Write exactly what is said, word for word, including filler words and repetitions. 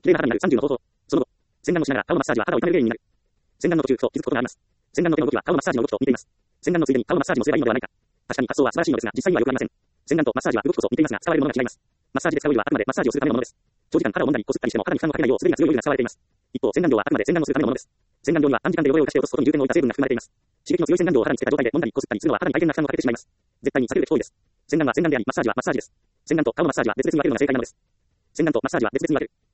綺麗な肌になるさんじゅうの方法。その後、洗顔をしながら顔のマッサージは肌を痛める原因になる。洗顔の途中、ふと気づくことがあります。洗顔の手の動きは顔のマッサージの動きと似ています。洗顔のついでに顔のマッサージもすればいいのではないか。確かに発想は素晴らしいのですが、実際にはよくありません。洗顔とマッサージは動きこそ似ていますが、使われるものが違います。マッサージで使うよりはあくまでマッサージをするためのものです。長時間肌を揉んだりこすったりしても肌に負担をかけないよう滑りが強いオイルが使われています。一方、洗顔料はあくまで洗顔をするためのものです。洗顔料には短時間で汚れを浮かして落とすことに重点を置いた成分が含まれています。刺激の強い洗顔料を肌につけた状態で揉んだりこすったりするのは肌に大変な負担をかけてしまいます。絶対に避けるべき行為です。洗顔は洗顔であり、マッサージはマッサージです。洗顔と顔のマッサージは別々に分けるのが正解なのです。洗顔とマッサージは別々に分ける。